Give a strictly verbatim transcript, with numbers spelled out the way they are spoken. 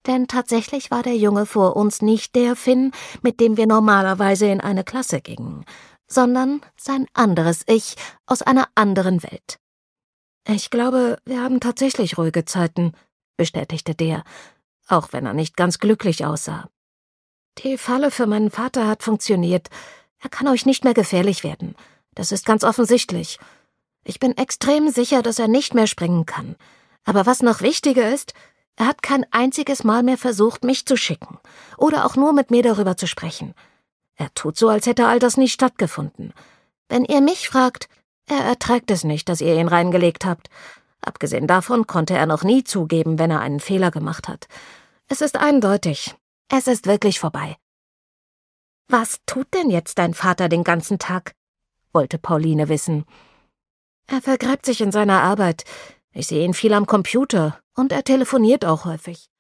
Denn tatsächlich war der Junge vor uns nicht der Finn, mit dem wir normalerweise in eine Klasse gingen, sondern sein anderes Ich aus einer anderen Welt. »Ich glaube, wir haben tatsächlich ruhige Zeiten«, bestätigte der, auch wenn er nicht ganz glücklich aussah. »Die Falle für meinen Vater hat funktioniert. Er kann euch nicht mehr gefährlich werden. Das ist ganz offensichtlich. Ich bin extrem sicher, dass er nicht mehr springen kann. Aber was noch wichtiger ist, er hat kein einziges Mal mehr versucht, mich zu schicken oder auch nur mit mir darüber zu sprechen. Er tut so, als hätte all das nie stattgefunden. Wenn ihr mich fragt, er erträgt es nicht, dass ihr ihn reingelegt habt. Abgesehen davon konnte er noch nie zugeben, wenn er einen Fehler gemacht hat. Es ist eindeutig. Es ist wirklich vorbei.« »Was tut denn jetzt dein Vater den ganzen Tag?« wollte Pauline wissen. »Er vergräbt sich in seiner Arbeit. Ich sehe ihn viel am Computer und er telefoniert auch häufig.«